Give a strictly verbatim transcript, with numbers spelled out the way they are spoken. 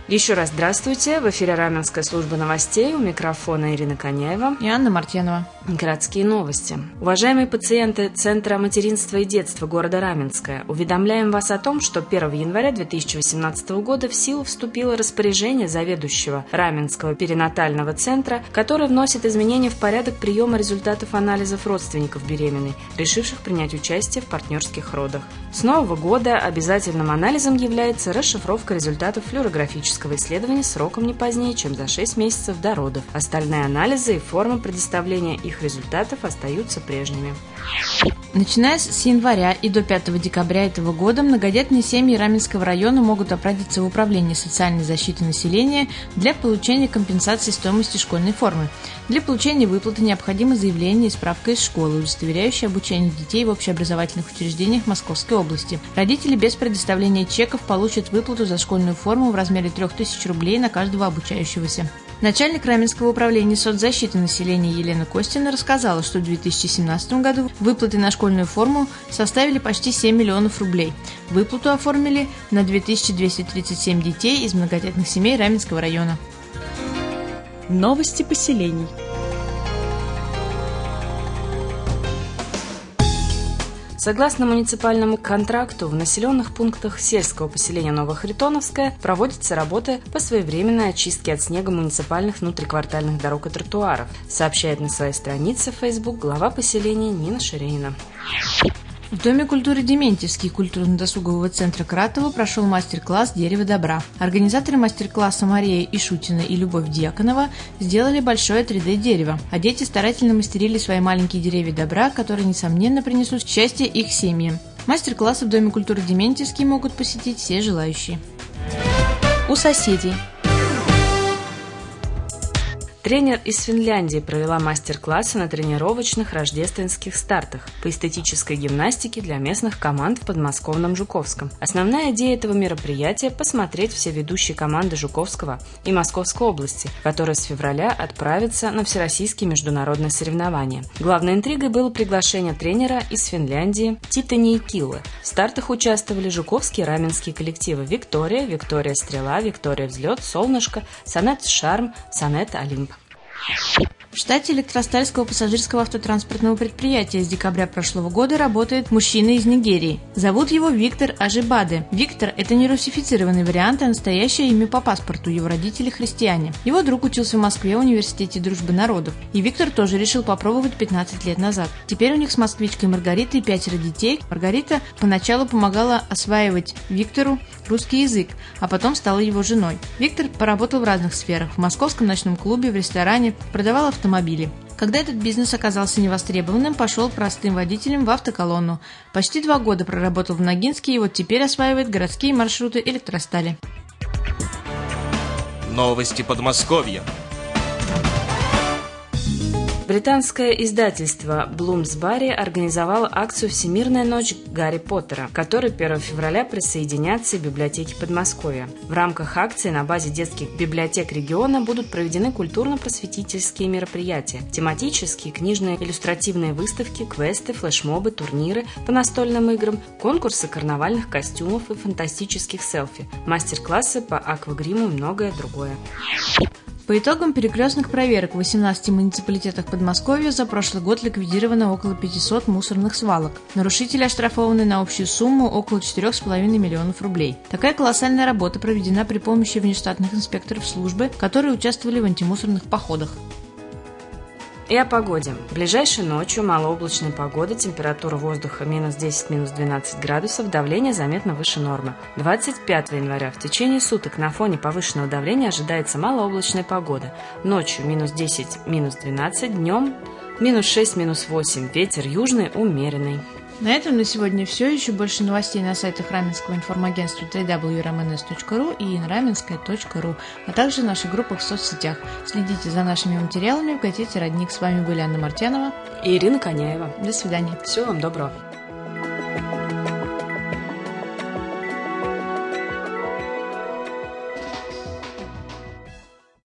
Еще раз здравствуйте. В эфире Раменская служба новостей. У микрофона Ирина Коняева и Анна Мартьянова. Городские новости. Уважаемые пациенты Центра материнства и детства города Раменское, уведомляем вас о том, что первого января две тысячи восемнадцатого года в силу вступило распоряжение заведующего Раменского перинатального центра, которое вносит изменения в порядок приема результатов анализов родственников беременной, решивших принять участие в партнерских родах. С нового года обязательным анализом является расшифровка результатов флюорографического исследования сроком не позднее, чем за шесть месяцев до родов. Остальные анализы и формы предоставления их результатов остаются прежними. Начиная с января и до пятого декабря этого года многодетные семьи Раменского района могут обратиться в Управление социальной защиты населения для получения компенсации стоимости школьной формы. Для получения выплаты необходимо заявление и справка из школы, удостоверяющая обучение детей в общеобразовательных учреждениях Московской области. Родители без предоставления чеков получат выплату за школьную форму в размере трех тысяч рублей на каждого обучающегося. Начальник Раменского управления соцзащиты населения Елена Костина рассказала, что в две тысячи семнадцатом году выплаты на школьную форму составили почти семь миллионов рублей. Выплату оформили на две тысячи двести тридцать семь детей из многодетных семей Раменского района. Новости поселений. Согласно муниципальному контракту, в населенных пунктах сельского поселения Новохаритоновское проводятся работы по своевременной очистке от снега муниципальных внутриквартальных дорог и тротуаров, сообщает на своей странице в Facebook глава поселения Нина Ширинина. В Доме культуры Дементьевский культурно-досугового центра Кратова прошел мастер-класс «Дерево добра». Организаторы мастер-класса Мария Ишутина и Любовь Дьяконова сделали большое три дэ-дерево, а дети старательно мастерили свои маленькие деревья добра, которые, несомненно, принесут счастье их семьям. Мастер-классы в Доме культуры Дементьевский могут посетить все желающие. У соседей. Тренер из Финляндии провела мастер-классы на тренировочных рождественских стартах по эстетической гимнастике для местных команд в подмосковном Жуковском. Основная идея этого мероприятия – посмотреть все ведущие команды Жуковского и Московской области, которые с февраля отправятся на всероссийские международные соревнования. Главной интригой было приглашение тренера из Финляндии Титани Киллы. В стартах участвовали жуковские и раменские коллективы «Виктория», «Виктория Стрела», «Виктория Взлет», «Солнышко», «Сонет Шарм», «Сонет Олимп». В штате Электростальского пассажирского автотранспортного предприятия с декабря прошлого года работает мужчина из Нигерии. Зовут его Виктор Ажибаде. Виктор – это не русифицированный вариант, а настоящее имя по паспорту. Его родители – христиане. Его друг учился в Москве в университете Дружбы народов. И Виктор тоже решил попробовать пятнадцать лет назад. Теперь у них с москвичкой Маргаритой пятеро детей. Маргарита поначалу помогала осваивать Виктору русский язык, а потом стала его женой. Виктор поработал в разных сферах. В московском ночном клубе, в ресторане, продавал автомобили. автомобили. Когда этот бизнес оказался невостребованным, пошел простым водителем в автоколонну. Почти два года проработал в Ногинске и вот теперь осваивает городские маршруты электростали. Новости Подмосковья. Британское издательство Bloomsbury организовало акцию «Всемирная ночь Гарри Поттера», к которой первого февраля присоединятся и библиотеки Подмосковья. В рамках акции на базе детских библиотек региона будут проведены культурно-просветительские мероприятия, тематические, книжные, иллюстративные выставки, квесты, флешмобы, турниры по настольным играм, конкурсы карнавальных костюмов и фантастических селфи, мастер-классы по аквагриму и многое другое. По итогам перекрестных проверок в восемнадцати муниципалитетах Подмосковья за прошлый год ликвидировано около пятисот мусорных свалок. Нарушители оштрафованы на общую сумму около четырёх с половиной миллионов рублей. Такая колоссальная работа проведена при помощи внештатных инспекторов службы, которые участвовали в антимусорных походах. И о погоде. Ближайшей ночью малооблачная погода, температура воздуха минус десять - минус двенадцать градусов, давление заметно выше нормы. двадцать пятого января в течение суток на фоне повышенного давления ожидается малооблачная погода. Ночью минус десять - минус двенадцать, днем минус шесть - минус восемь, ветер южный умеренный. На этом на сегодня все. Еще больше новостей на сайтах Раменского информагентства дабл ю дабл ю дабл ю точка эр эм эн эс точка ру и инраменская точка ру, а также в наших группах в соцсетях. Следите за нашими материалами в газете «Родник». С вами были Анна Мартьянова и Ирина Коняева. До свидания. Всего вам доброго.